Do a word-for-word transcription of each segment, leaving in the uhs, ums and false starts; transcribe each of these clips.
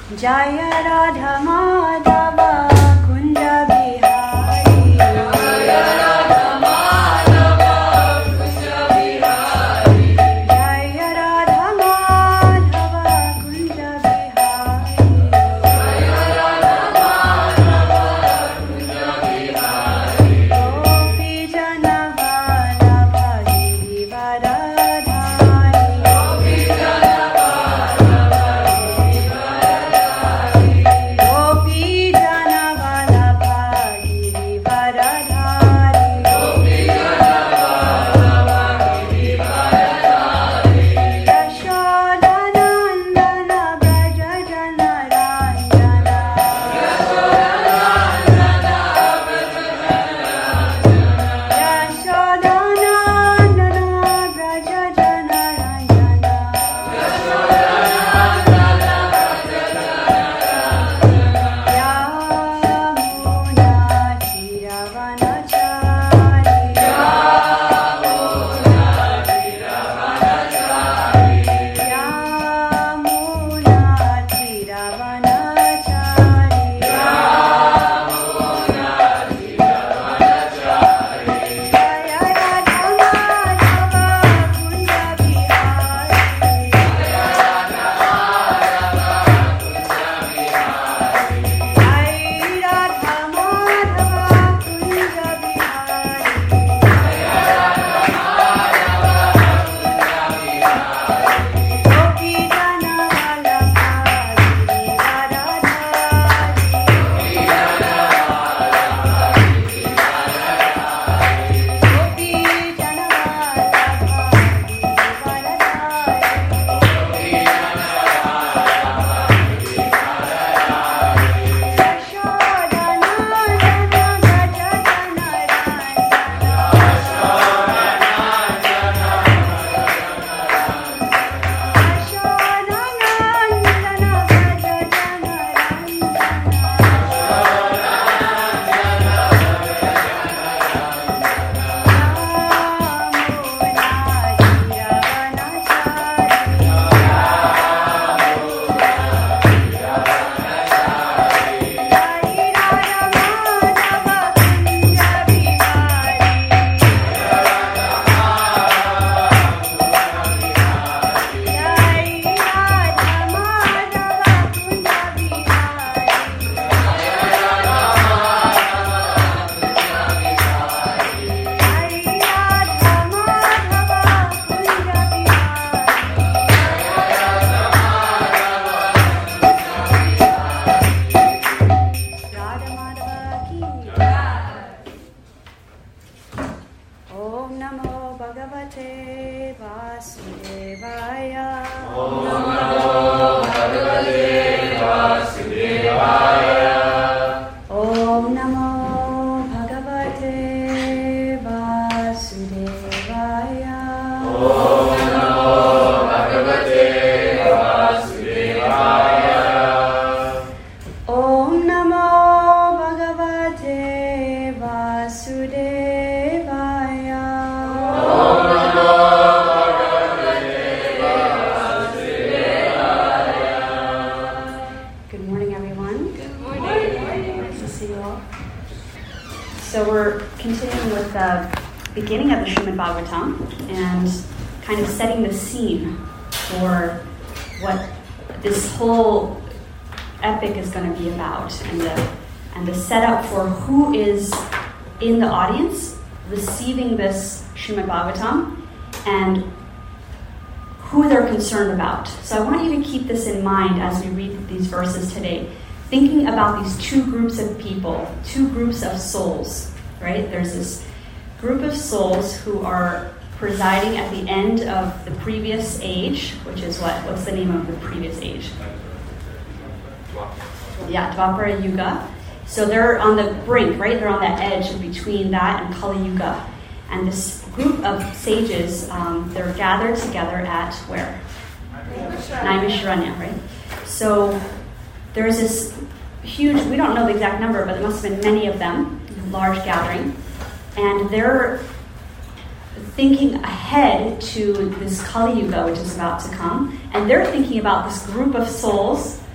Jaya Radha Madhava Kunja Bihari. Jaya Radha Madhava Kunja Bihari. Jaya Radha Madhava Kunja Bihari. Jaya Radha Madhava Kunja Bihari. Gopi Jana Vallabha Girivaradhari. Gopi Jana Vallabha Girivaradhari. Gopi Jana Vallabha Girivaradhari. Gopi Jana Vallabha Girivaradhari. Yashoda Nandana Braja Jana Ranjana. Yashoda Nandana Braja Jana Ranjana. Yashoda Nandana Braja Jana Ranjana. Yashoda Nandana Braja Jana Ranjana. Yamuna Chiravanachari. Yamuna Chiravanachari. Yamuna Chiravanachari. Yamuna Chiravanachari. Jaya Radha Madhava Kunja Bihari. Jaya Radha Madhava Kunja Bihari. Jaya Radha Madhava Kunja Bihari. Jaya Radha Madhava Kunja Bihari. Gopi Jana Vallabha Girivaradhari. Gopi Jana Vallabha Girivaradhari. Gopi Jana Vallabha Girivaradhari. Gopi Jana Vallabha Girivaradhari. Yashoda Nandana Braja Jana Ranjana. Yashoda Nandana Yashoda Nandana Braja Jana Om Namo Bhagavate Vasudevaya. Om Namo Bhagavate Vasudevaya. Om Namo Bhagavate Vasudevaya. Om Namo Bhagavate Vasudevaya. Om Namo Bhagavate Vasudevaya. Om Namo Bhagavate Vasudevaya. Good morning, everyone. Good morning. Nice to see you all. So we're continuing with the beginning of the Srimad Bhagavatam and kind of setting the scene for what this whole epic is going to be about, and the and the setup for who is in the audience receiving this Srimad Bhagavatam and who they're concerned about. So I want you to keep this in mind as we read these verses today, thinking about these two groups of people, two groups of souls, right? There's this group of souls who are presiding at the end of the previous age, which is what? What's the name of the previous age? Yeah, Dvapara Yuga. So they're on the brink, right? They're on the edge between that and Kali Yuga. And this group of sages, um, they're gathered together at where? Naimisharanya, right? So there's this huge, we don't know the exact number, but there must have been many of them, large gathering. And they're thinking ahead to this Kali Yuga, which is about to come. And they're thinking about this group of souls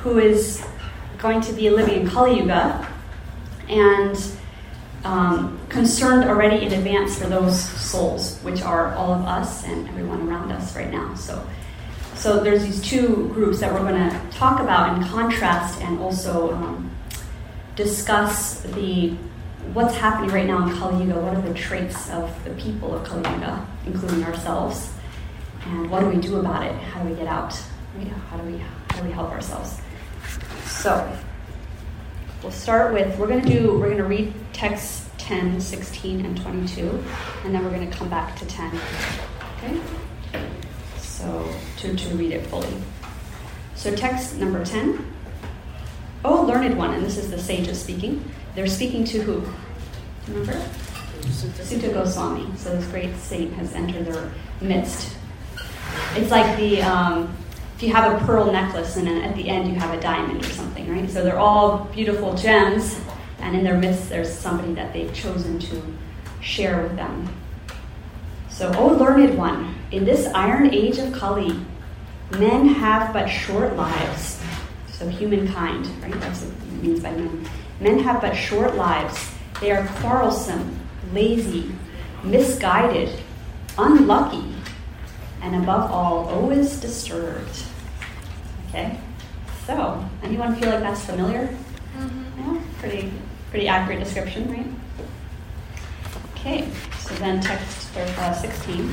who is going to be living in Kali Yuga and um, concerned already in advance for those souls, which are all of us and everyone around us right now. So, so there's these two groups that we're going to talk about in contrast and also um, discuss the what's happening right now in Kali Yuga. What are the traits of the people of Kali Yuga, including ourselves, and what do we do about it? How do we get out? How do we how do we help ourselves? So we'll start with we're going to do we're going to read text ten, sixteen, and twenty-two, and then we're going to come back to ten. Okay. So to to read it fully. So text number ten. Oh, learned one, and this is the sages speaking. They're speaking to who? Remember? Sutta Goswami. So this great saint has entered their midst. It's like the um, if you have a pearl necklace and then at the end you have a diamond or something, right? So they're all beautiful gems, and in their midst there's somebody that they've chosen to share with them. So, O learned one, in this iron age of Kali, men have but short lives. So humankind, right? That's what it means by men. Men have but short lives. They are quarrelsome, lazy, misguided, unlucky, and above all, always disturbed. Okay? So, anyone feel like that's familiar? Mm-hmm. Yeah, pretty, pretty accurate description, right? Okay, so then text uh, sixteen.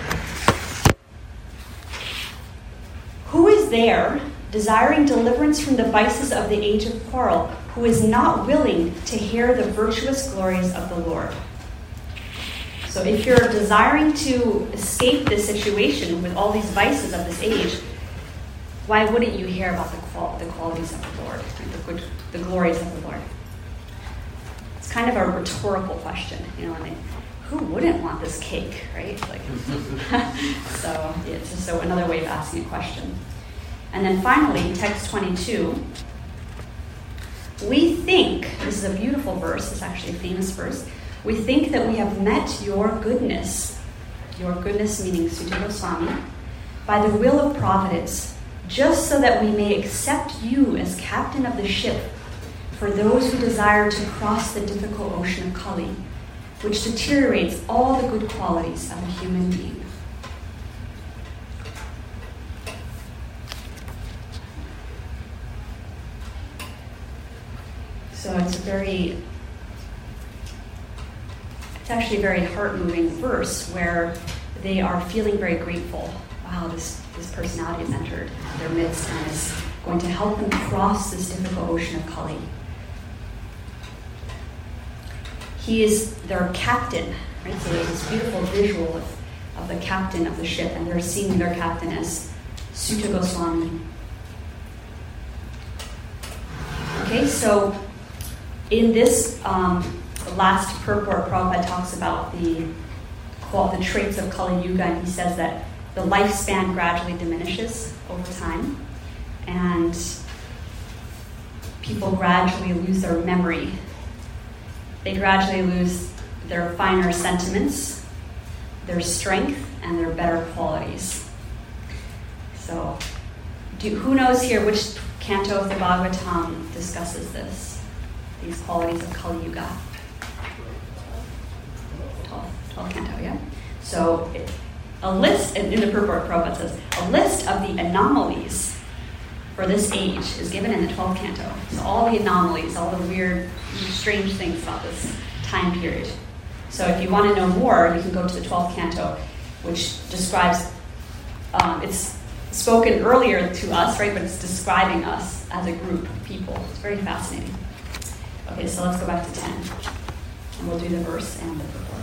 Who is there, desiring deliverance from the vices of the age of quarrel, who is not willing to hear the virtuous glories of the Lord? So if you're desiring to escape this situation with all these vices of this age, why wouldn't you hear about the, qual- the qualities of the Lord, the, good, the glories of the Lord? It's kind of a rhetorical question, you know, like, who wouldn't want this cake, right? Like, so it's just so another way of asking a question. And then finally, text twenty-two. We think, this is a beautiful verse, it's actually a famous verse, we think that we have met your goodness, your goodness meaning Sutta Goswami, by the will of providence, just so that we may accept you as captain of the ship for those who desire to cross the difficult ocean of Kali, which deteriorates all the good qualities of a human being. So it's a very, it's actually a very heart-moving verse where they are feeling very grateful. Wow, this, this personality has entered their midst and is going to help them cross this difficult ocean of Kali. He is their captain, right? So there's this beautiful visual of, of the captain of the ship, and they're seeing their captain as Sutta Goswami. Okay, so in this um, last purport, Prabhupada talks about the, the traits of Kali Yuga, and he says that the lifespan gradually diminishes over time, and people gradually lose their memory. They gradually lose their finer sentiments, their strength, and their better qualities. So, do, who knows here which canto of the Bhagavatam discusses this? These qualities of Kali Yuga. twelfth canto, yeah? So, it, a list, in the purport, Prabhupada says, a list of the anomalies for this age is given in the twelfth canto. So all the anomalies, all the weird, strange things about this time period. So if you want to know more, you can go to the twelfth canto, which describes, um, it's spoken earlier to us, right, but it's describing us as a group of people. It's very fascinating. Okay, so let's go back to ten. And we'll do the verse and the purport.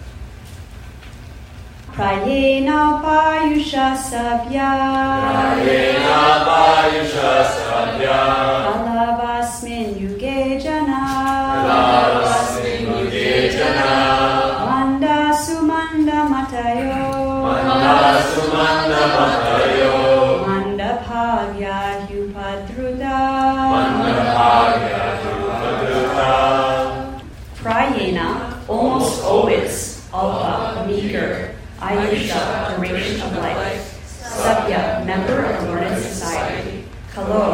Prayena payusha sabya Prayena payusha sabya Kalavasmin yuge jana Kalavasmin yuge jana Manda sumanda matayo Manda sumanda matayo Manda bhavya hupadruta Manda bhavya hupadruta Prayena, almost always, alpa, meager Ayusha, duration of life. Sabya, member of the learned society. Kalo, in this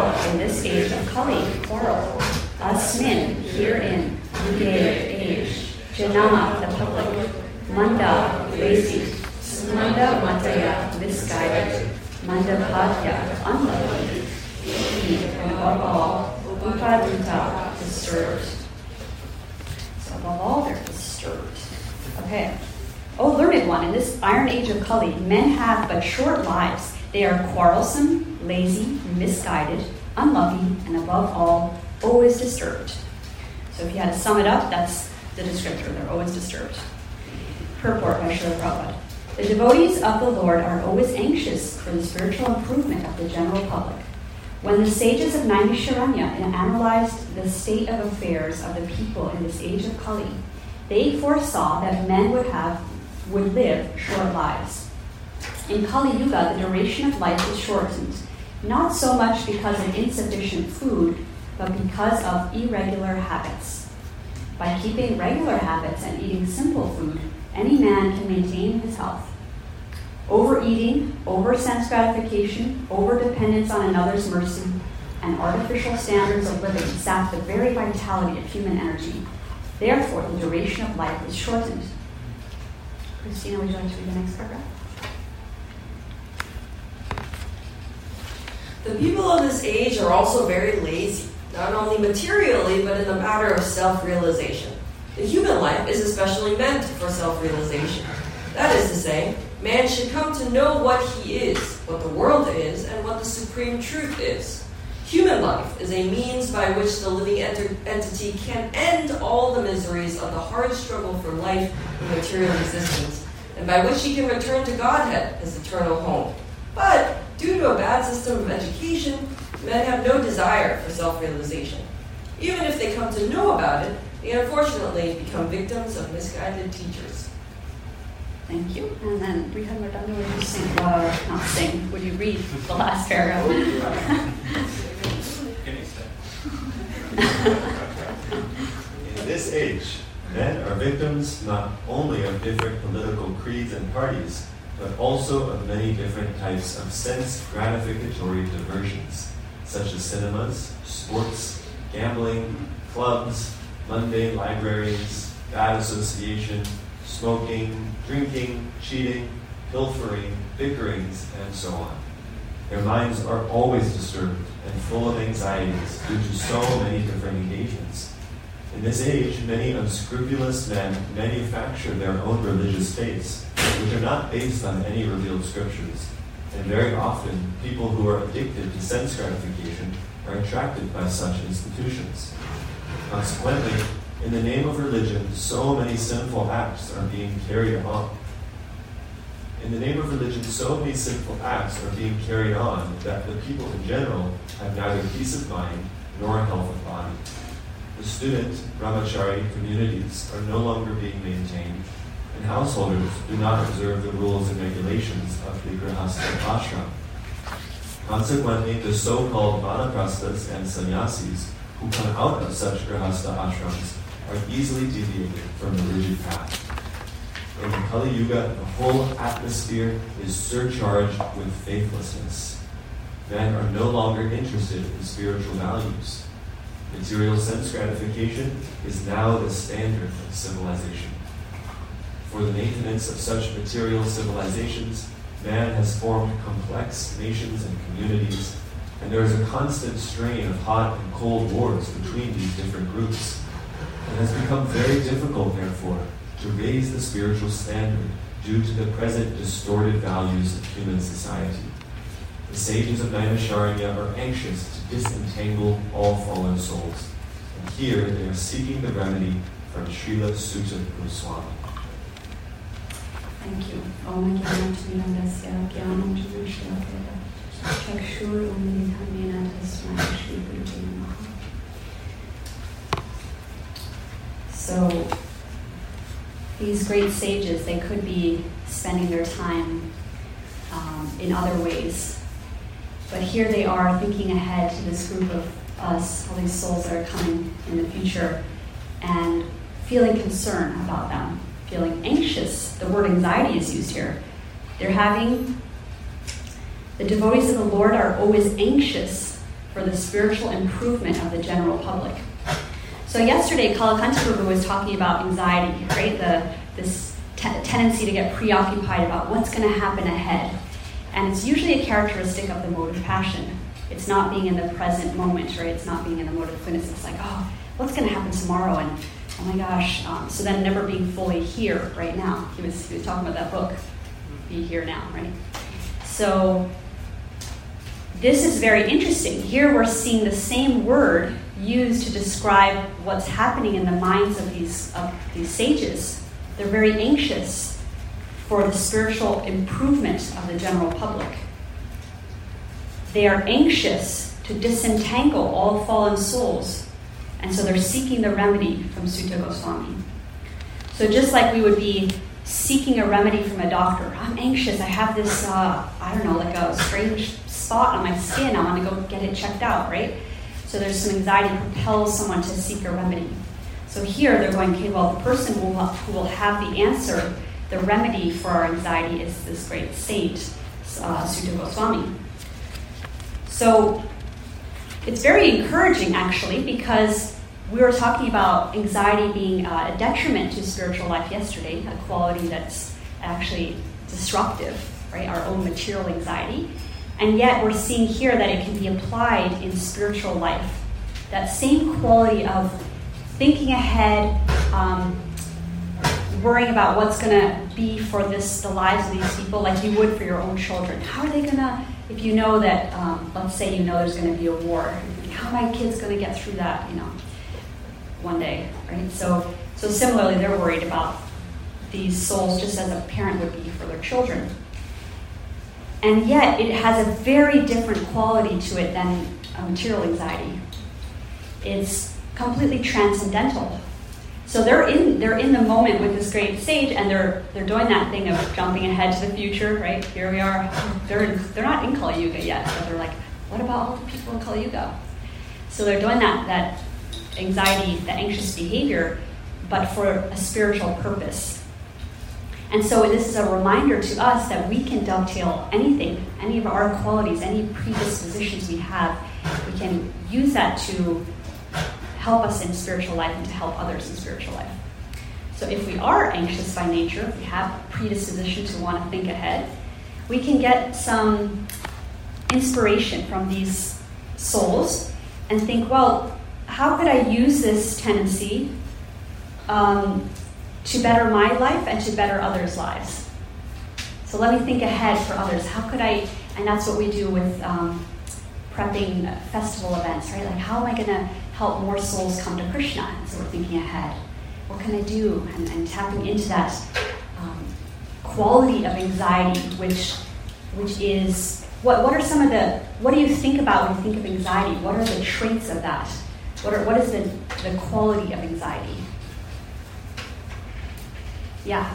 this age of Kali, quarrel. Asmin, herein, Yuge, age. Jana, the public. Manda, lazy. Manda, mataya, misguided. Manda, padya, unlucky. And above all, upadita, disturbed. So above all, they're disturbed. Okay. Oh, learned one, in this iron age of Kali, men have but short lives. They are quarrelsome, lazy, misguided, unlucky, and above all, always disturbed. So if you had to sum it up, that's the descriptor. They're always disturbed. Purport by Srila Prabhupada. The devotees of the Lord are always anxious for the spiritual improvement of the general public. When the sages of Naimisharanya analyzed the state of affairs of the people in this age of Kali, they foresaw that men would have would live short lives. In Kali Yuga, the duration of life is shortened, not so much because of insufficient food, but because of irregular habits. By keeping regular habits and eating simple food, any man can maintain his health. Overeating, over-sense gratification, over-dependence on another's mercy, and artificial standards of living sap the very vitality of human energy. Therefore, the duration of life is shortened. Christina, would you like to read the next paragraph? The people of this age are also very lazy, not only materially, but in the matter of self-realization. The human life is especially meant for self-realization. That is to say, man should come to know what he is, what the world is, and what the supreme truth is. Human life is a means by which the living ent- entity can end all the miseries of the hard struggle for life and material existence, and by which he can return to Godhead, his eternal home. But due to a bad system of education, men have no desire for self-realization. Even if they come to know about it, they unfortunately become victims of misguided teachers. Thank you. And then, Rita Mardana, would you sing? Uh, not sing. Would you read the last paragraph? In this age, men are victims not only of different political creeds and parties, but also of many different types of sense gratificatory diversions, such as cinemas, sports, gambling, clubs, mundane libraries, bad association, smoking, drinking, cheating, pilfering, bickerings, and so on. Their minds are always disturbed and full of anxieties due to so many different engagements. In this age, many unscrupulous men manufacture their own religious faiths, which are not based on any revealed scriptures, and very often people who are addicted to sense gratification are attracted by such institutions. Consequently, in the name of religion, so many sinful acts are being carried on. In the name of religion, so many sinful acts are being carried on that the people in general have neither peace of mind nor health of body. The student, brahmachari communities are no longer being maintained, and householders do not observe the rules and regulations of the grihastha ashram. Consequently, the so-called vanaprasthas and sannyasis who come out of such grihastha ashrams are easily deviated from the rigid path. In Kali Yuga, the whole atmosphere is surcharged with faithlessness. Men are no longer interested in spiritual values. Material sense gratification is now the standard of civilization. For the maintenance of such material civilizations, man has formed complex nations and communities, and there is a constant strain of hot and cold wars between these different groups. It has become very difficult, therefore, to raise the spiritual standard due to the present distorted values of human society. The sages of Naimisharanya are anxious to disentangle all fallen souls, and here they are seeking the remedy from Srila Sutta Goswami. Thank you. Om Jnana Jnanasya Jnanam Jnanasya Chakshur Umidhamena Tasmai Shri Guru Namaha. So, these great sages, they could be spending their time um, in other ways. But here they are thinking ahead to this group of us, all these souls that are coming in the future, and feeling concern about them, feeling anxious. The word anxiety is used here. They're having, the devotees of the Lord are always anxious for the spiritual improvement of the general public. So yesterday, Kalakanta Prabhu was talking about anxiety, right? The this te- tendency to get preoccupied about what's going to happen ahead. And it's usually a characteristic of the mode of passion. It's not being in the present moment, right? It's not being in the mode of fitness. It's like, oh, what's going to happen tomorrow? And oh my gosh. Um, so then never being fully here right now. He was, he was talking about that book, Be Here Now, right? So this is very interesting. Here we're seeing the same word used to describe what's happening in the minds of these, of these sages. They're very anxious for the spiritual improvement of the general public. They are anxious to disentangle all fallen souls, and so they're seeking the remedy from Sutta Goswami. So just like we would be seeking a remedy from a doctor, I'm anxious, I have this, uh, I don't know, like a strange spot on my skin, I want to go get it checked out, right? So there's some anxiety propels someone to seek a remedy. So here they're going, okay, well, the person who will, who will have the answer, the remedy for our anxiety is this great saint, uh, Sutta Goswami. So it's very encouraging, actually, because we were talking about anxiety being uh, a detriment to spiritual life yesterday, a quality that's actually disruptive, right? Our own material anxiety. And yet we're seeing here that it can be applied in spiritual life. That same quality of thinking ahead, um, worrying about what's going to be for this, the lives of these people, like you would for your own children. How are they going to, if you know that, um, let's say you know there's going to be a war, how are my kids going to get through that, you know, one day, right? So, so similarly, they're worried about these souls just as a parent would be for their children. And yet, it has a very different quality to it than a material anxiety. It's completely transcendental. So they're in they're in the moment with this great sage, and they're they're doing that thing of jumping ahead to the future, right? Here we are. They're they're not in Kali Yuga yet, but they're like, what about all the people in Kali Yuga? So they're doing that that anxiety, that anxious behavior, but for a spiritual purpose. And so this is a reminder to us that we can dovetail anything, any of our qualities, any predispositions we have, we can use that to help us in spiritual life and to help others in spiritual life. So if we are anxious by nature, if we have a predisposition to want to think ahead, we can get some inspiration from these souls and think, well, how could I use this tendency um, to better my life and to better others' lives? So let me think ahead for others. How could I, and that's what we do with um, prepping festival events, right? Like, how am I going to help more souls come to Krishna? And so we're thinking ahead. What can I do? And, and tapping into that um, quality of anxiety, which which is, what, what are some of the, what do you think about when you think of anxiety? What are the traits of that? What are, what is the, the quality of anxiety? Yeah.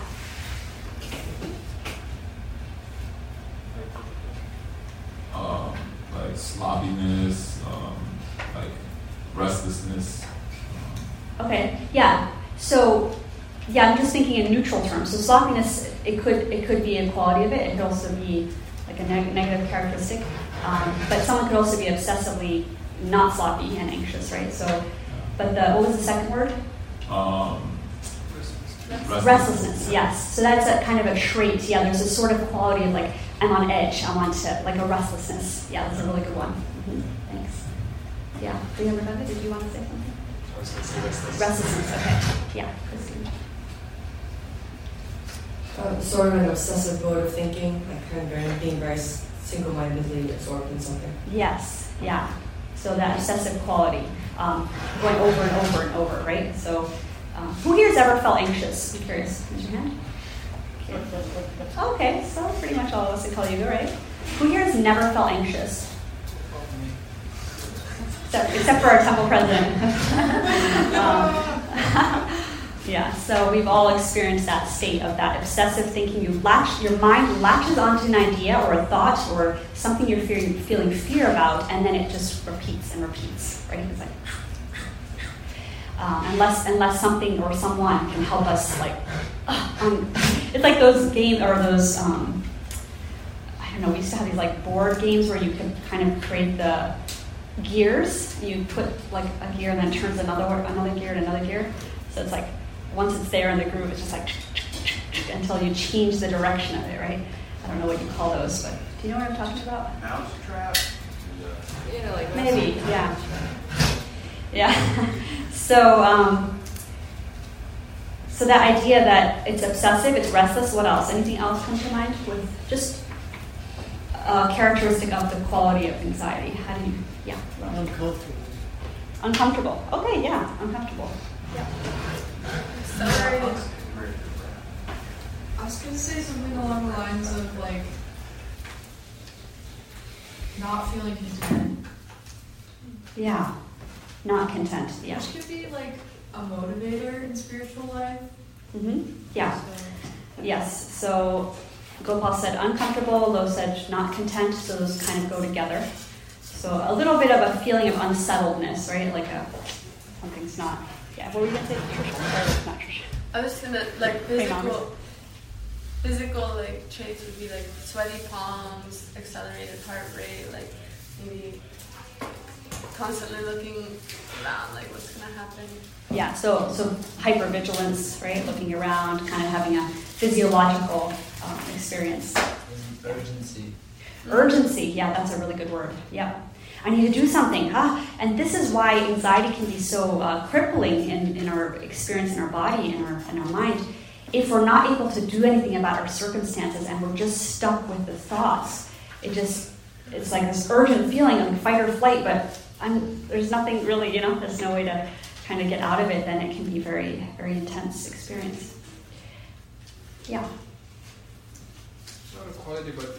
Um, like sloppiness, um, like restlessness. Um. Okay. Yeah. So, yeah, I'm just thinking in neutral terms. So sloppiness, it could it could be a quality of it. It could also be like a neg- negative characteristic. Um, but someone could also be obsessively not sloppy and anxious, right? So, but the what was the second word? Um. Restlessness. Restlessness, yes. So that's a kind of a trait. Yeah, there's a sort of quality of like, I'm on edge, I want to, like a restlessness. Yeah, that's a really good one. Mm-hmm. Thanks. Yeah. Do you remember that? Did you want to say something? I was going to say restless. Restlessness, okay. Yeah, Christine. Uh, sort of an obsessive mode of thinking, like kind of very, being very single-mindedly absorbed in something. Yes, yeah. So that obsessive quality, um, going over and over and over, right? So, um, who here has ever felt anxious? I'm curious. Raise your hand. Okay. Okay, so pretty much all of us in Kali Yuga, right? Who here has never felt anxious? Except, except for our temple president. um, yeah, so we've all experienced that state of that obsessive thinking. You latch, your mind latches onto an idea or a thought or something you're fearing, feeling fear about, and then it just repeats and repeats, right? It's like, um, unless unless something or someone can help us, like, uh, um, it's like those games or those, um, I don't know, we used to have these like board games where you could kind of create the gears. You put like a gear and then it turns another another gear and another gear. So it's like once it's there in the groove, it's just like until you change the direction of it, right? I don't know what you call those, but do you know what I'm talking about? Mouse trap. Yeah, like Maybe, yeah. Yeah. So, um, so that idea that it's obsessive, it's restless, what else? Anything else come to mind with just a characteristic of the quality of anxiety? How do you, yeah. Uncomfortable. Uncomfortable. Okay, yeah, uncomfortable. Yeah. Sorry. I was going to say something along the lines of like not feeling content. Yeah, not content, yeah. Which could be like a motivator in spiritual life. Mm-hmm. Yeah, So, yes. So Gopal said uncomfortable, Lo said not content, so those kind of go together. So a little bit of a feeling of unsettledness, right? Like a, something's not, yeah, what were you going to say, Trisha? Or not Trisha. I was gonna like physical, physical like traits would be like sweaty palms, accelerated heart rate, like maybe constantly looking around, like what's gonna happen. Yeah, so so hypervigilance, right? Looking around, kind of having a physiological um, experience. Urgency. Urgency, yeah, that's a really good word. Yeah. I need to do something. Huh? And this is why anxiety can be so uh, crippling in, in our experience in our body and our, in our mind. If we're not able to do anything about our circumstances and we're just stuck with the thoughts, it just, it's like this urgent feeling of fight or flight, but I'm, there's nothing really, you know, there's no way to kind of get out of it, then it can be very, very intense experience. Yeah. Not a quality, but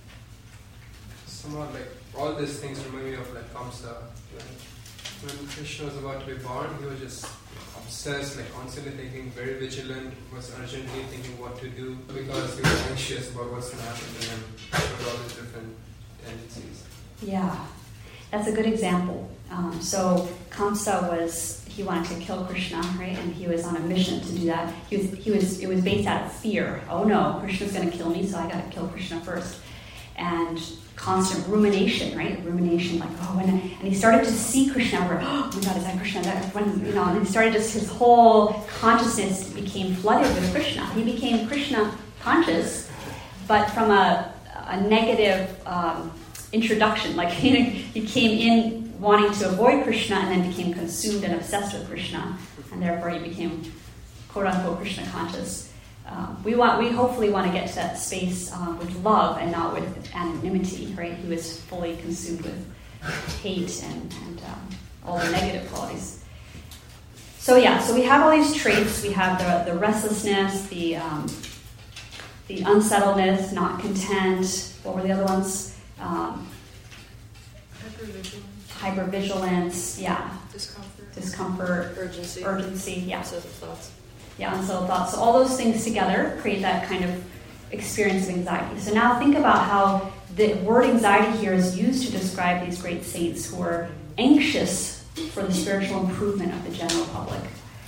somewhat like all these things remind me of like Kamsa. Like when Krishna was about to be born, he was just obsessed, like constantly thinking, very vigilant, was urgently thinking what to do because he was anxious about what's going to happen to him with all these different tendencies. Yeah, that's a good example. Um, so Kamsa was, he wanted to kill Krishna, right? And he was on a mission to do that. He was, he was, it was based out of fear. Oh no, Krishna's going to kill me, so I got to kill Krishna first. And constant rumination, right? Rumination, like, oh, and, and he started to see Krishna, where, oh my God, is that Krishna? Is that when, you know, and he started just, his whole consciousness became flooded with Krishna. He became Krishna conscious, but from a, a negative um, introduction. Like, he, he came in wanting to avoid Krishna and then became consumed and obsessed with Krishna, and therefore he became quote-unquote Krishna conscious. Um, we want, we hopefully want to get to that space um, with love and not with anonymity, right? He was fully consumed with hate and, and um, all the negative qualities. So yeah, so we have all these traits. We have the, the restlessness, the um, the unsettledness, not content. What were the other ones? Um, Hypervigilance. hypervigilance, yeah. Discomfort. Discomfort. Urgency. Urgency, yeah. Obsessive thoughts. Yeah, unsettled thoughts. So all those things together create that kind of experience of anxiety. So now think about how the word anxiety here is used to describe these great saints who are anxious for the spiritual improvement of the general public.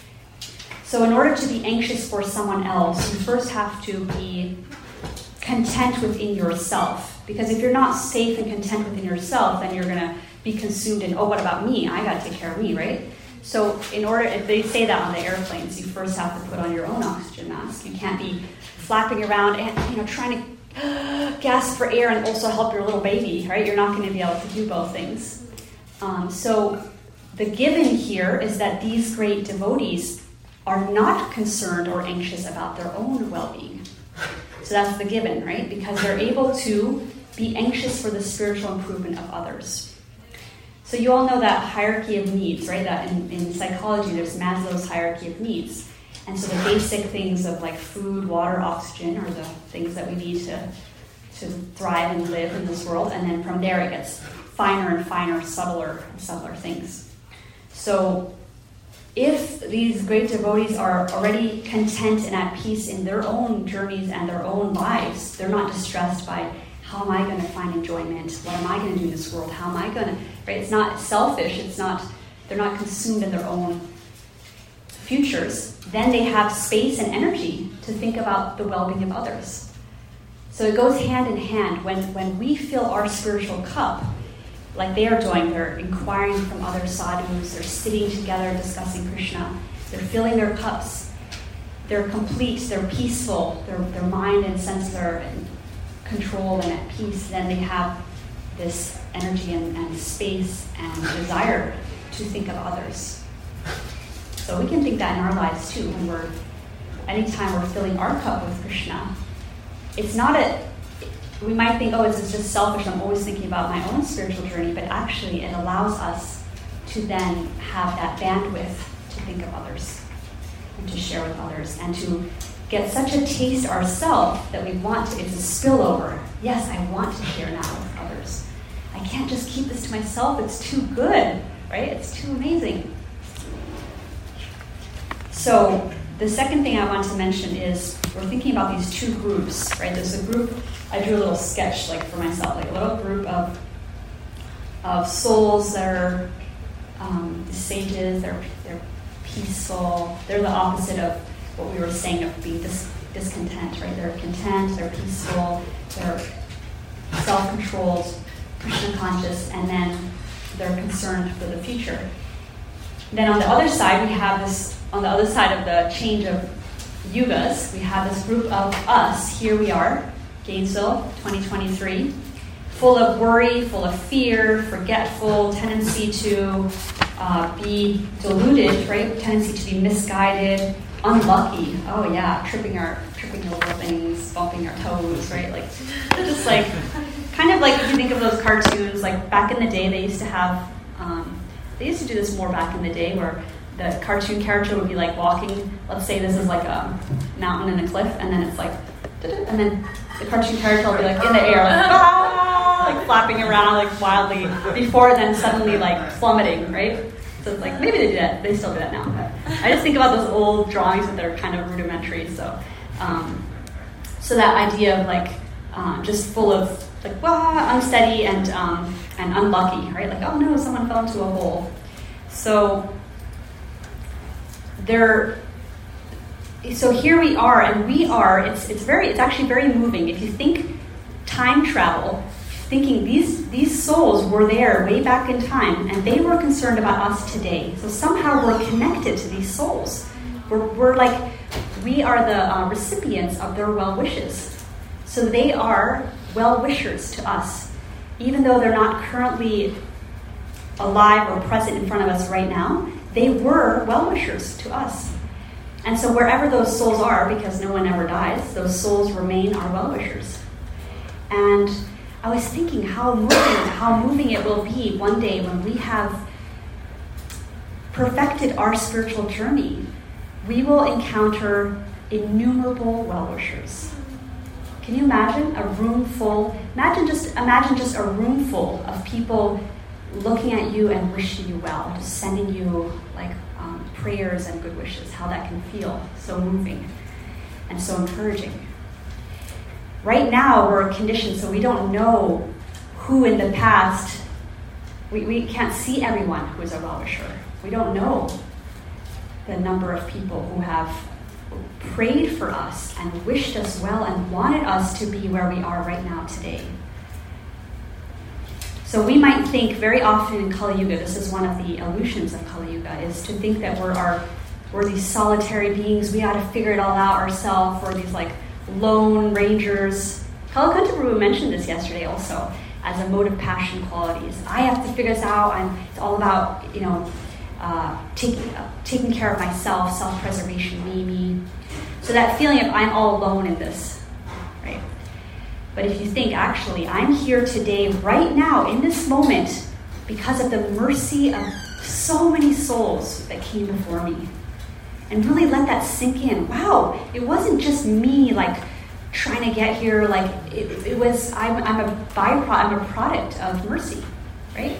So in order to be anxious for someone else, you first have to be content within yourself. Because if you're not safe and content within yourself, then you're going to be consumed in, oh, what about me? I got to take care of me, right? So in order, if they say that on the airplanes, you first have to put on your own oxygen mask. You can't be flapping around and, you know, trying to gasp for air and also help your little baby, right? You're not going to be able to do both things. Um, so the given here is that these great devotees are not concerned or anxious about their own well-being. So that's the given, right? Because they're able to be anxious for the spiritual improvement of others. So you all know that hierarchy of needs, right? That in, in psychology, there's Maslow's hierarchy of needs. And so the basic things of like food, water, oxygen are the things that we need to, to thrive and live in this world. And then from there it gets finer and finer, subtler and subtler things. So if these great devotees are already content and at peace in their own journeys and their own lives, they're not distressed by, how am I going to find enjoyment? What am I going to do in this world? How am I going to, right? It's not selfish. It's not, they're not consumed in their own futures. Then they have space and energy to think about the well-being of others. So it goes hand in hand. When, when we fill our spiritual cup, like they are doing. They're inquiring from other sadhus. They're sitting together discussing Krishna. They're filling their cups. They're complete. They're peaceful. Their their mind and senses are controlled and at peace. Then they have this energy and, and space and desire to think of others. So we can think that in our lives too. When we're anytime we're filling our cup with Krishna, it's not a. We might think, oh, it's just selfish. I'm always thinking about my own spiritual journey, but actually, it allows us to then have that bandwidth to think of others and to share with others and to get such a taste ourselves that we want to. It's a spillover. Yes, I want to share now with others. I can't just keep this to myself. It's too good, right? It's too amazing. So the second thing I want to mention is we're thinking about these two groups, right? There's a group, I drew a little sketch like for myself, like a little group of of souls that are um, the sages, they're, they're peaceful. They're the opposite of what we were saying of being dis- discontent, right? They're content, they're peaceful, they're self-controlled, Krishna conscious, and then they're concerned for the future. Then on the other side, we have this, on the other side of the change of yugas, we have this group of us. Here we are, Gainesville, twenty twenty-three, full of worry, full of fear, forgetful, tendency to uh, be deluded, right? Tendency to be misguided, unlucky. Oh yeah, tripping our tripping over things, bumping our toes, right? Like just like kind of like if you think of those cartoons, like back in the day, they used to have. Um, they used to do this more back in the day, where the cartoon character would be like walking. Let's say this is like a mountain and a cliff, and then it's like, and then the cartoon character will be like in the air, like ah, like flapping around like wildly, before then suddenly like plummeting, right? So it's like maybe they do that. They still do that now. But I just think about those old drawings that are kind of rudimentary. So, um, so that idea of like um, just full of like wah, unsteady and um, and unlucky, right? Like oh no, someone fell into a hole. So there. So here we are, and we are. It's it's very. It's actually very moving. If you think time travel, thinking these these souls were there way back in time, and they were concerned about us today. So somehow we're connected to these souls. We're we're like we are the uh, recipients of their well wishes. So they are well wishers to us, even though they're not currently alive or present in front of us right now. They were well wishers to us. And so wherever those souls are, because no one ever dies, those souls remain our well-wishers. And I was thinking how moving, how moving it will be one day when we have perfected our spiritual journey. We will encounter innumerable well-wishers. Can you imagine a room full? Imagine just imagine just a room full of people looking at you and wishing you well, just sending you like um, prayers and good wishes. How that can feel so moving and so encouraging. Right now we're conditioned, so we don't know who in the past. We we can't see everyone who is a well-wisher. We don't know the number of people who have prayed for us and wished us well and wanted us to be where we are right now today. So we might think very often in Kali Yuga, this is one of the illusions of Kali Yuga, is to think that we're our, we're these solitary beings, we got to figure it all out ourselves, we're these like lone rangers. Kalakanta Prabhu mentioned this yesterday also, as a mode of passion qualities. I have to figure this out, I'm, it's all about, you know, uh, taking, uh, taking care of myself, self-preservation, me, me. So that feeling of I'm all alone in this, right? But if you think, actually, I'm here today, right now, in this moment, because of the mercy of so many souls that came before me. And really let that sink in. Wow, it wasn't just me, like, trying to get here. Like, it, it was, I'm, I'm a byproduct, I'm a product of mercy, right?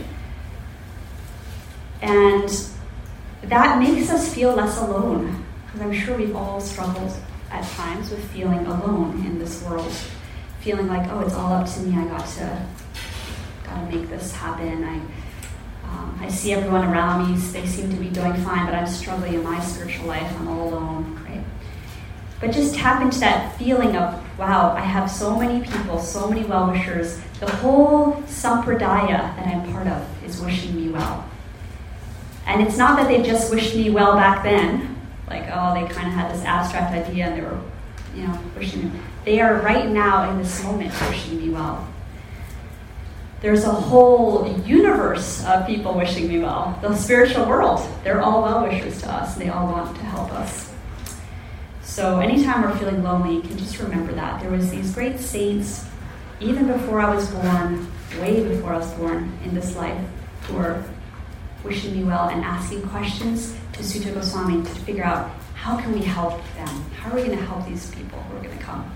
And that makes us feel less alone. Because I'm sure we've all struggled at times with feeling alone in this world. Feeling like, oh, it's all up to me. I got to, got to make this happen. I, um, I see everyone around me. They seem to be doing fine, but I'm struggling in my spiritual life. I'm all alone, right? But just tap into that feeling of wow, I have so many people, so many well-wishers. The whole sampradaya that I'm part of is wishing me well. And it's not that they just wished me well back then, like, oh, they kind of had this abstract idea and they were, you know, wishing me. They are right now in this moment wishing me well. There's a whole universe of people wishing me well. The spiritual world, they're all well-wishers to us, and they all want to help us. So anytime we're feeling lonely, you can just remember that. There was these great saints, even before I was born, way before I was born in this life, who were wishing me well and asking questions to Sutta Goswami to figure out, how can we help them? How are we going to help these people who are going to come?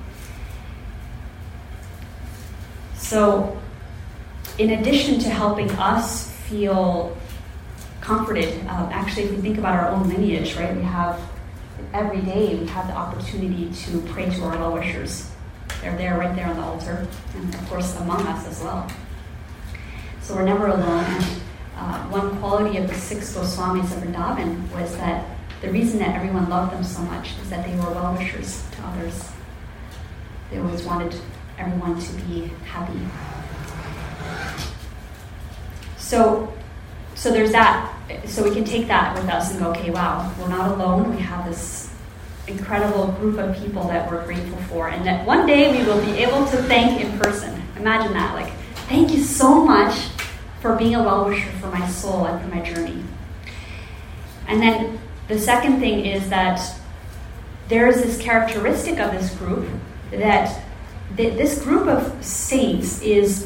So, in addition to helping us feel comforted, um, actually, if we think about our own lineage, right, we have, every day, we have the opportunity to pray to our well-wishers. They're there, right there on the altar, and of course, among us as well. So we're never alone. And uh, one quality of the six Goswamis of Vrindavan was that the reason that everyone loved them so much is that they were well-wishers to others. They always wanted everyone to be happy. So, so there's that. So we can take that with us and go, okay, wow, we're not alone. We have this incredible group of people that we're grateful for, and that one day we will be able to thank in person. Imagine that. Like, thank you so much for being a well-wisher for my soul and for my journey. And then the second thing is that there is this characteristic of this group that th- this group of saints is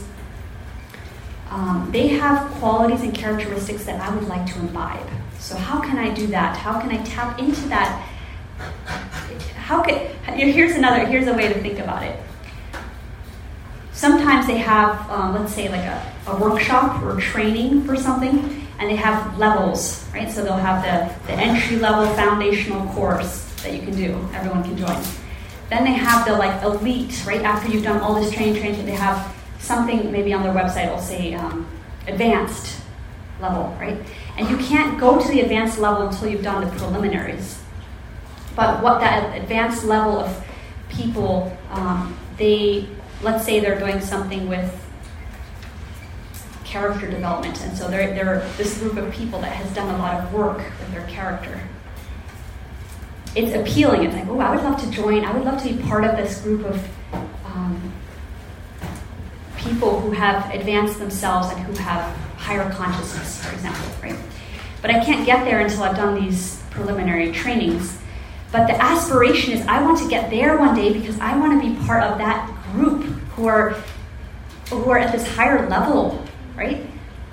Um, they have qualities and characteristics that I would like to imbibe. So how can I do that? How can I tap into that? How could, here's another, here's a way to think about it. Sometimes they have, um, let's say like a, a workshop or training for something, and they have levels, right? So they'll have the, the entry-level foundational course that you can do, everyone can join. Then they have the like elite, right? After you've done all this training, training, they have something maybe on their website will say um, advanced level, right? And you can't go to the advanced level until you've done the preliminaries. But what that advanced level of people, um, they, let's say they're doing something with character development, and so they're, they're this group of people that has done a lot of work with their character. It's appealing. It's like, oh, I would love to join. I would love to be part of this group of um, people who have advanced themselves and who have higher consciousness, for example, right? But I can't get there until I've done these preliminary trainings. But the aspiration is I want to get there one day because I want to be part of that group who are who are at this higher level, right?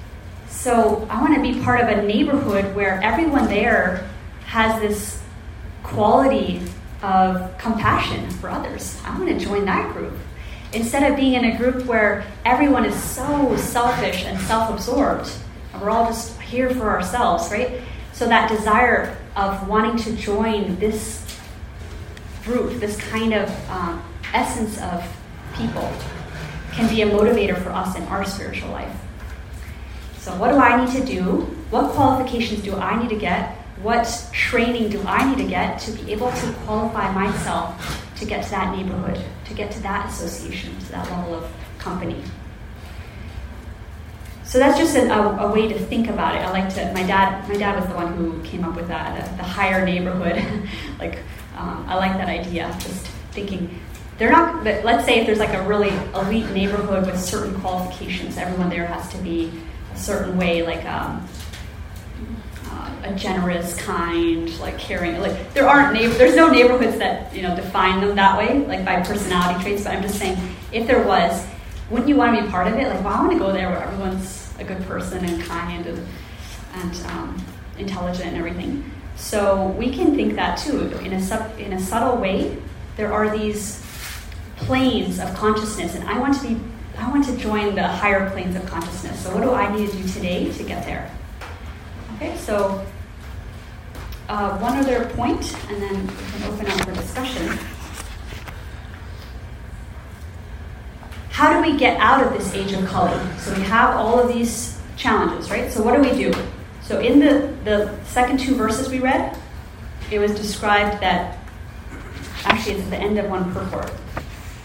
So I want to be part of a neighborhood where everyone there has this quality of compassion for others. I want to join that group. Instead of being in a group where everyone is so selfish and self-absorbed, and we're all just here for ourselves, right? So that desire of wanting to join this group, this kind of um, essence of people, can be a motivator for us in our spiritual life. So what do I need to do? What qualifications do I need to get? What training do I need to get to be able to qualify myself to get to that neighborhood, to get to that association, to that level of company? So that's just a, a, a way to think about it. I like to. My dad, my dad was the one who came up with that, the, the higher neighborhood. like, um, I like that idea. Just thinking, they're not. But let's say if there's like a really elite neighborhood with certain qualifications, everyone there has to be a certain way, like. Um, a generous, kind, like caring. Like there aren't neighbor, there's no neighborhoods that you know define them that way, like by personality traits. But I'm just saying, if there was, wouldn't you want to be part of it? Like, well, I want to go there where everyone's a good person and kind and and um, intelligent and everything. So we can think that too in a sub, in a subtle way. There are these planes of consciousness, and I want to be, I want to join the higher planes of consciousness. So what do I need to do today to get there? Okay, so uh, one other point, and then we can open up for discussion. How do we get out of this age of Kali? So we have all of these challenges, right? So what do we do? So in the, the second two verses we read, it was described that, actually it's at the end of one purport.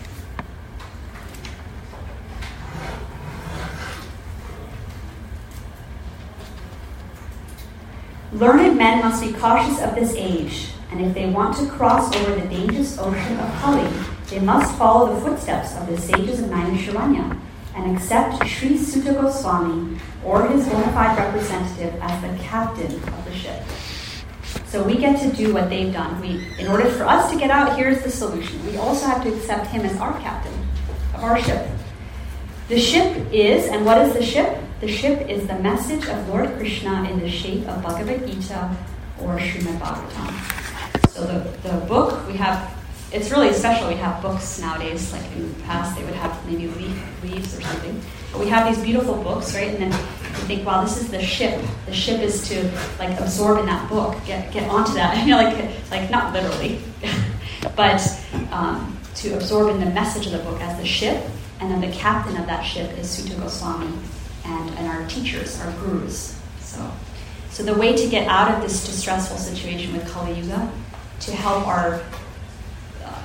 Learned men must be cautious of this age, and if they want to cross over the dangerous ocean of Kali, they must follow the footsteps of the sages of Naimisharanya and accept Sri Sutta Goswami or his bona fide representative as the captain of the ship. So we get to do what they've done. We, in order for us to get out, here's the solution. We also have to accept him as our captain of our ship. The ship is, and what is the ship? The ship is the message of Lord Krishna in the shape of Bhagavad Gita or Srimad Bhagavatam. So the, the book, we have, it's really special. We have books nowadays, like in the past they would have maybe leaf, leaves or something. But we have these beautiful books, right? And then you think, wow, this is the ship. The ship is to like absorb in that book, get get onto that. You know, like like not literally, but um, to absorb in the message of the book as the ship. And then the captain of that ship is Sutta Goswami and, and our teachers, our gurus. So, so the way to get out of this distressful situation with Kali Yuga, to help our uh,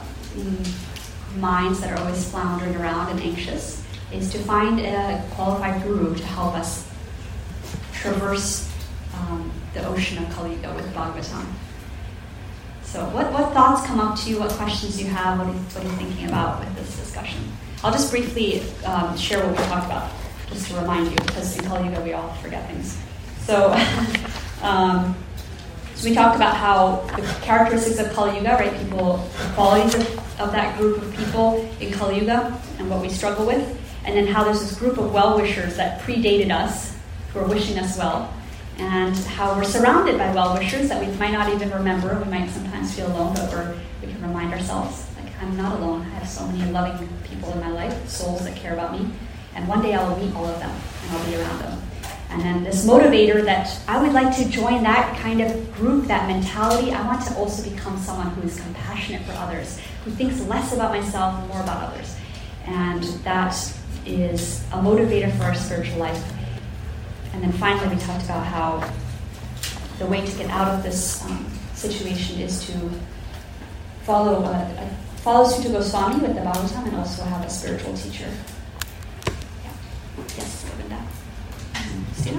minds that are always floundering around and anxious, is to find a qualified guru to help us traverse um, the ocean of Kali Yuga with Bhagavatam. So what, what thoughts come up to you? What questions do you have? What are you, what are you thinking about with this discussion? I'll just briefly um, share what we talked about, just to remind you, because in Kali Yuga we all forget things. So, um, so we talked about how the characteristics of Kali Yuga, right? People, the qualities of, of that group of people in Kali Yuga and what we struggle with, and then how there's this group of well-wishers that predated us, who are wishing us well, and how we're surrounded by well-wishers that we might not even remember. We might sometimes feel alone, but we're, we can remind ourselves, like, I'm not alone. I have so many loving people in my life, souls that care about me, and one day I will meet all of them, and I'll be around them. And then this motivator that I would like to join that kind of group, that mentality. I want to also become someone who is compassionate for others, who thinks less about myself and more about others. And that is a motivator for our spiritual life. And then finally we talked about how the way to get out of this um, situation is to follow a, a Follow Sutta Goswami with the Bhagavatam and also have a spiritual teacher. Yeah. Yes, Govinda. Stina?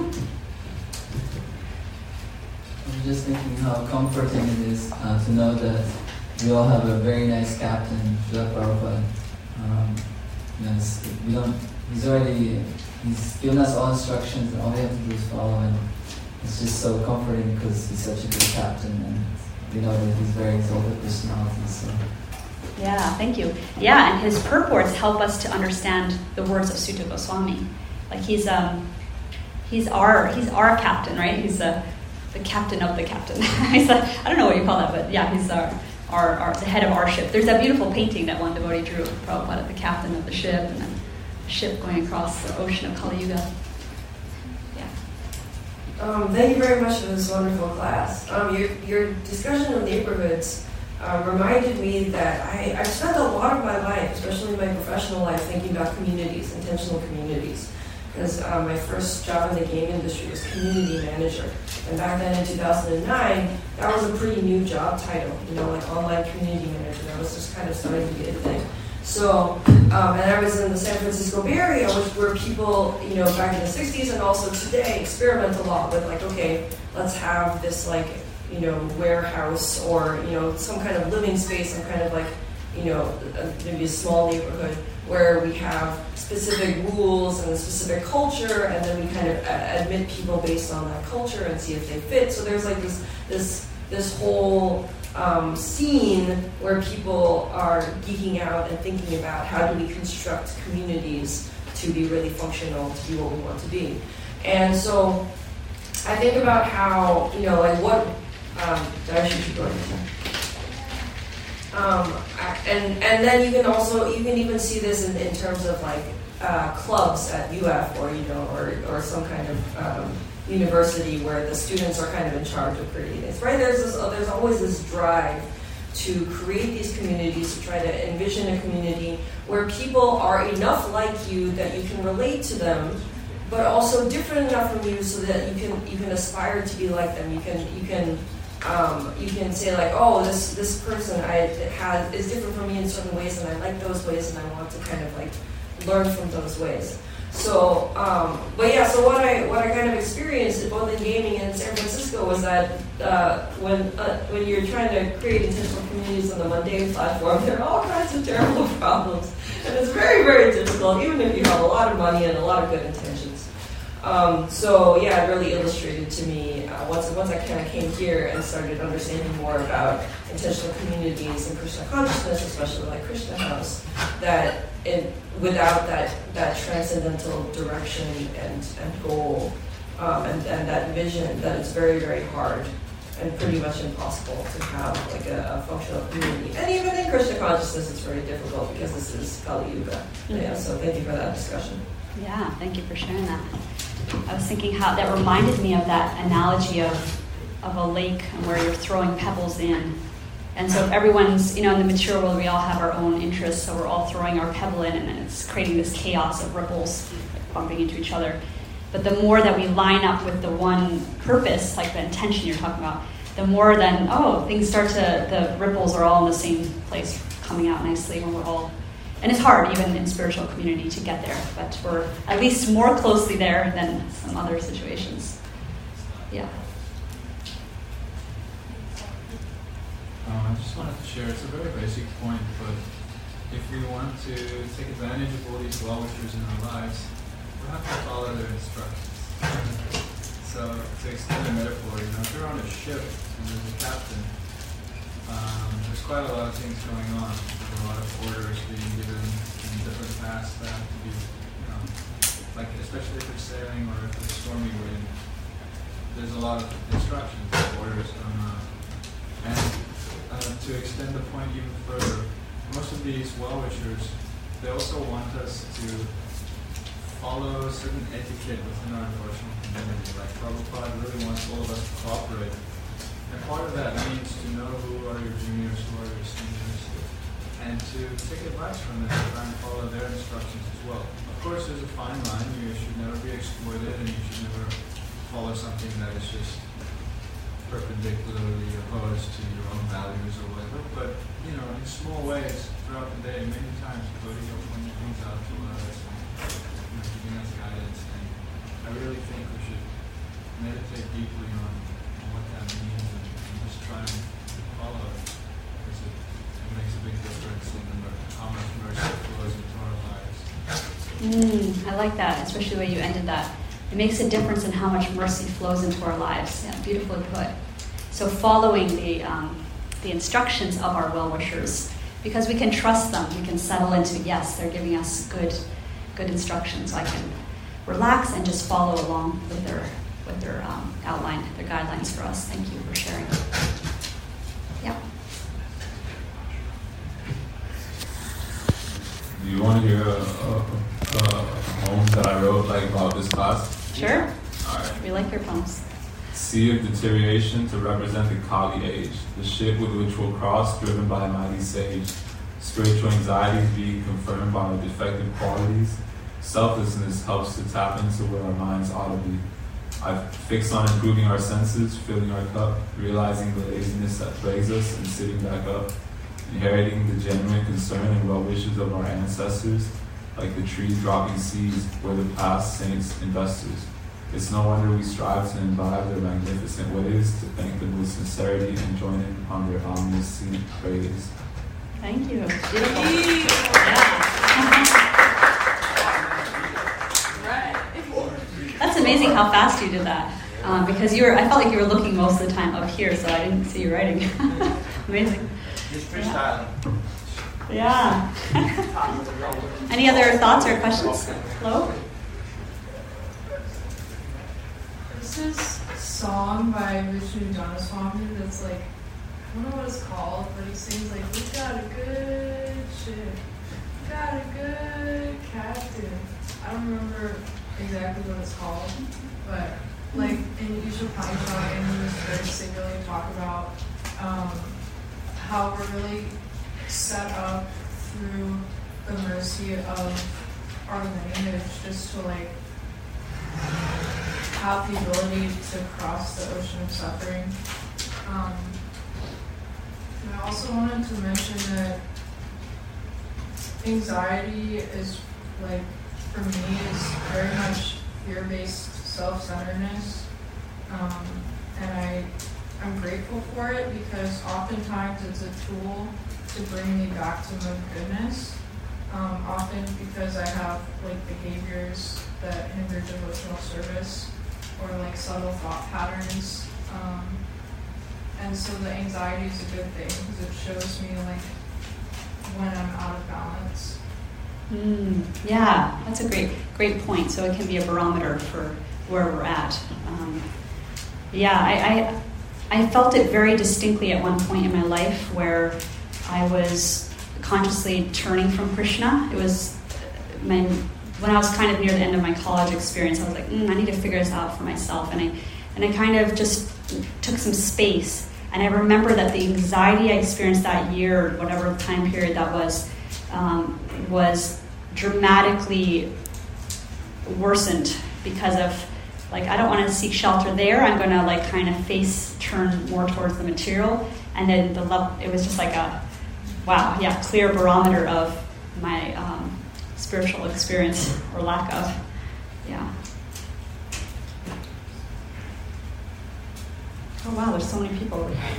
I'm just thinking how comforting it is uh, to know that we all have a very nice captain, Srila Prabhupada. Um, yes, we don't, he's already, he's given us all instructions and all we have to do is follow, and it's just so comforting because he's such a good captain and we know that he's very exalted personality. So. Yeah, thank you. Yeah, and his purports help us to understand the words of Sutta Goswami. Like he's um, he's our he's our captain, right? He's uh, the captain of the captain. he's a, I don't know what you call that, but yeah, he's our, our our the head of our ship. There's that beautiful painting that one devotee drew of Prabhupada, the captain of the ship, and then the ship going across the ocean of Kali Yuga. Yeah. Um, thank you very much for this wonderful class. Um, your your discussion of neighborhoods. Uh, reminded me that I, I've spent a lot of my life, especially my professional life, thinking about communities, intentional communities. Because uh, my first job in the game industry was community manager. And back then in two thousand nine, that was a pretty new job title, you know, like online community manager. That was just kind of starting to be a thing. So, um, and I was in the San Francisco Bay Area, which where people, you know, back in the sixties and also today experiment a lot with like, okay, let's have this like, you know, warehouse or, you know, some kind of living space, some kind of like, you know, maybe a small neighborhood where we have specific rules and a specific culture, and then we kind of admit people based on that culture and see if they fit. So there's like this this this whole um, scene where people are geeking out and thinking about how do we construct communities to be really functional, to be what we want to be. And so I think about how, you know, like what Um, did I should keep going? Um, and and then you can also you can even see this in, in terms of like uh, clubs at U F or you know or or some kind of um, university where the students are kind of in charge of creating this. Right? There's this, uh, there's always this drive to create these communities, to try to envision a community where people are enough like you that you can relate to them, but also different enough from you so that you can you can aspire to be like them. You can you can. Um, you can say like, oh, this this person I has is different from me in certain ways, and I like those ways, and I want to kind of like learn from those ways. So, um, but yeah, so what I what I kind of experienced both in gaming and in San Francisco was that uh, when uh, when you're trying to create intentional communities on the mundane platform, there are all kinds of terrible problems, and it's very very difficult, even if you have a lot of money and a lot of good intentions. Um, so yeah, it really illustrated to me uh, once once I kind of came here and started understanding more about intentional communities and Krishna consciousness, especially like Krishna House, that it, without that that transcendental direction and and goal um, and and that vision, that it's very very hard and pretty much impossible to have like a, a functional community. And even in Krishna consciousness, it's very difficult because this is Kali Yuga. Mm-hmm. Yeah. So thank you for that discussion. Yeah, thank you for sharing that. I was thinking how that reminded me of that analogy of of a lake where you're throwing pebbles in. And so if everyone's, you know, in the material world, we all have our own interests, so we're all throwing our pebble in, and then it's creating this chaos of ripples bumping into each other. But the more that we line up with the one purpose, like the intention you're talking about, the more then, oh, things start to, the ripples are all in the same place, coming out nicely when we're all. And it's hard, even in spiritual community, to get there, but we're at least more closely there than some other situations. Yeah. Um, I just wanted to share, it's a very basic point, but if we want to take advantage of all these well-wishers in our lives, we have to follow their instructions. So, to extend the metaphor, you know, if you're on a ship and there's a captain, um, there's quite a lot of things going on. There's a lot of orders being given and different tasks that have to be, you know, like especially if it's sailing or if it's stormy wind, there's a lot of instructions, orders going on. And uh, to extend the point even further, most of these well-wishers, they also want us to follow certain etiquette within our devotional community. Like Prabhupada really wants all of us to cooperate. And part of that means to know who are your juniors, who are your seniors, and to take advice from them and try and follow their instructions as well. Of course, there's a fine line. You should never be exploited, and you should never follow something that is just perpendicularly opposed to your own values or whatever. But, you know, in small ways throughout the day, many times the Bodhi will point things out to us and, you know, giving us guidance. And I really think we should meditate deeply on, on what that means and, and just try and follow it. Because it, it makes a big difference in the, how much mercy flows into our lives. Mm, I like that, especially the way you ended that. It makes a difference in how much mercy flows into our lives. Yeah, beautifully put. So following the um, the instructions of our well-wishers, because we can trust them, we can settle into, yes, they're giving us good good instructions. So I can relax and just follow along with their with their um, outline, their guidelines for us. Thank you for sharing. Yeah. Do you want to hear a, a, a poem that I wrote like about this class? Sure. All right. We like your poems. Sea of deterioration to represent the Kali age, the ship with which we'll cross, driven by a mighty sage. Spiritual anxieties be confirmed by our defective qualities. Selflessness helps to tap into where our minds ought to be. I've fixed on improving our senses, filling our cup, realizing the laziness that plagues us, and sitting back up. Inheriting the genuine concern and well wishes of our ancestors, like the trees dropping seeds were the past saints' investors. It's no wonder we strive to imbibe their magnificent ways, to thank them with sincerity and join in on their omniscient praise. Thank you. Beautiful. Yeah. Right. That's amazing how fast you did that. Um, because you were, I felt like you were looking most of the time up here, so I didn't see you writing. Amazing. Just freestyling. Yeah. Any other thoughts or questions? Hello? There's this song by Vishnu Janaswamy that's like, I don't know what it's called, but he sings like, we got a good ship, we got a good captain. I don't remember exactly what it's called, but like in Isha Upanishad, and he was very singularly talk about um, how we're really set up through the mercy of our lineage just to like have the ability to cross the ocean of suffering. Um, and I also wanted to mention that anxiety is like for me is very much fear-based self-centeredness, um, and I, I'm grateful for it because oftentimes it's a tool to bring me back to my goodness. Um, often because I have like behaviors that hinder devotional service or like subtle thought patterns. Um, and so the anxiety is a good thing because it shows me like when I'm out of balance. Mm, yeah, that's a great, great point. So it can be a barometer for where we're at. Um, yeah, I, I, I felt it very distinctly at one point in my life where I was consciously turning from Krishna. It was my, when I was kind of near the end of my college experience. I was like, mm, I need to figure this out for myself, and I, and I kind of just took some space. And I remember that the anxiety I experienced that year, whatever time period that was, um, was dramatically worsened because of, like, I don't want to seek shelter there. I'm going to, like, kind of face turn more towards the material. And then the love, it was just like a, wow, yeah, clear barometer of my um, spiritual experience or lack of, yeah. Oh wow, there's so many people over here.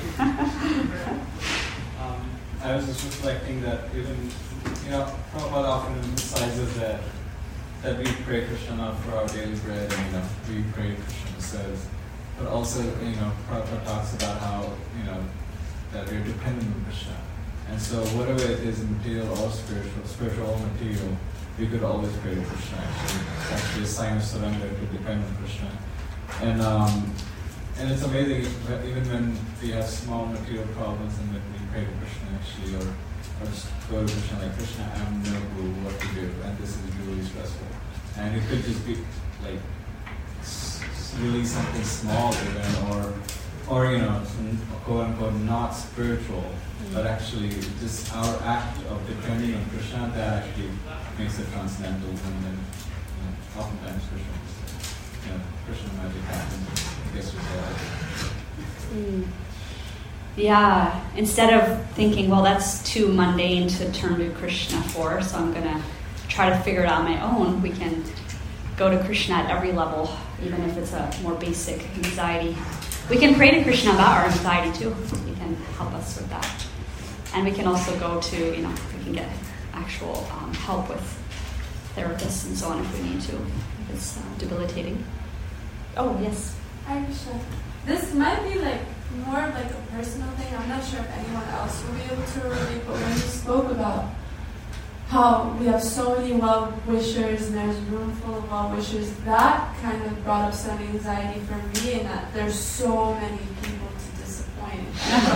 um, I was just reflecting that even, you know, Prabhupada often emphasizes that that we pray Krishna for our daily bread, and, you know, we pray Krishna says, but also, you know, Prabhupada talks about how, you know, that we're dependent on Krishna. And so whatever it is, material or spiritual, spiritual or material, we could always pray to Krishna, actually. It's actually a sign of surrender to depend on Krishna. And um, and it's amazing, even when we have small material problems and then we pray to Krishna, actually, or, or just go to Krishna like, Krishna, I have no clue what to do, and this is really stressful. And it could just be, like, really something small even, or, or you know, quote-unquote not spiritual, but actually just our act of depending on Krishna, that actually makes it transcendental, and then, you know, oftentimes Krishna, you know, Krishna magic happens. I guess we say that. Mm. Yeah, instead of thinking, well, that's too mundane to turn to Krishna for, so I'm going to try to figure it out on my own, we can go to Krishna at every level, even if it's a more basic anxiety. We can pray to Krishna about our anxiety too. He can help us with that. And we can also go to, you know, we can get actual um, help with therapists and so on if we need to, if it's uh, debilitating. Oh, yes. Hi, Krishna. This might be like more of like a personal thing. I'm not sure if anyone else will be able to relate, but when you spoke about how we have so many well-wishers and there's a room full of well-wishers, that kind of brought up some anxiety for me, and that there's so many people to disappoint.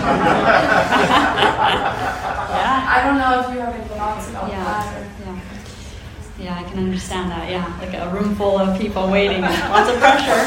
Yeah. I don't know if you have any thoughts about Yeah. that. Or, Yeah. Yeah, I can understand that. Yeah, like a room full of people waiting, lots of pressure.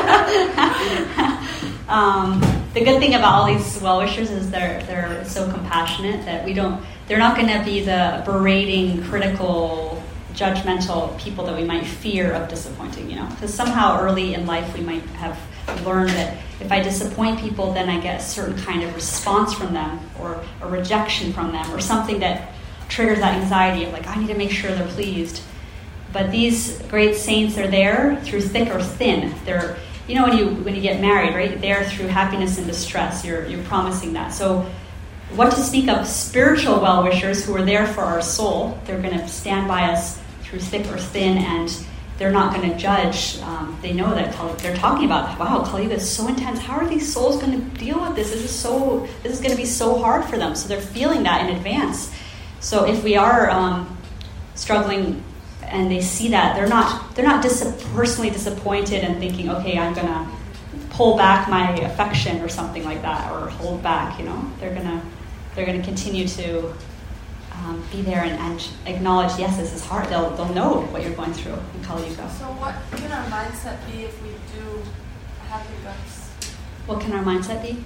um, the good thing about all these well-wishers is they're they're so compassionate that we don't. They're not going to be the berating, critical, judgmental people that we might fear of disappointing. You know, because somehow early in life we might have learned that if I disappoint people, then I get a certain kind of response from them, or a rejection from them, or something that triggers that anxiety of like, I need to make sure they're pleased. But these great saints are there through thick or thin. They're, you know, when you when you get married, right? They're through happiness and distress. You're you're promising that. So, what to speak of spiritual well-wishers who are there for our soul? They're going to stand by us through thick or thin, and they're not going to judge. Um, they know that Kali, they're talking about, wow, Kali Yuga is so intense. How are these souls going to deal with this? This is so. This is going to be so hard for them. So they're feeling that in advance. So if we are um, struggling, and they see that, they're not they're not dis- personally disappointed and thinking, okay, I'm going to pull back my affection or something like that, or hold back. You know, they're gonna they're gonna continue to um, be there and, and acknowledge, yes, this is hard. They'll they'll know what you're going through in Kali Yuga. so what can our mindset be if we do have hiccups? What can our mindset be?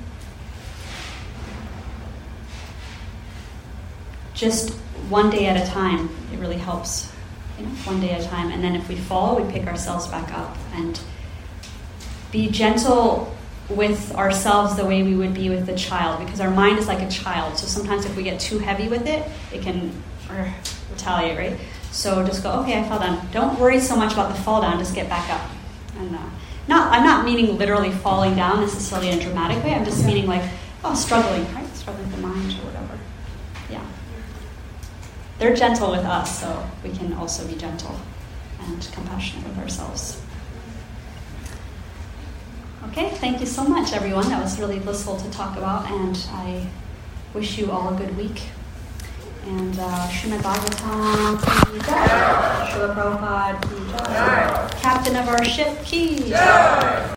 Just one day at a time. It really helps. You know, one day at a time. And then if we fall, we pick ourselves back up and be gentle with ourselves the way we would be with the child, because our mind is like a child. So sometimes if we get too heavy with it, it can uh, retaliate, right? So just go, okay, I fell down. Don't worry so much about the fall down, just get back up. And uh, not, I'm not meaning literally falling down necessarily in a dramatic way. I'm just meaning like, oh, struggling, right? Struggling with the mind or whatever. Yeah. They're gentle with us, so we can also be gentle and compassionate with ourselves. Okay, thank you so much, everyone. That was really blissful to talk about, and I wish you all a good week. And uh, Srimad Bhagavatam, ki jai. Srila Prabhupada, ki jai. Captain of our ship, ki jai.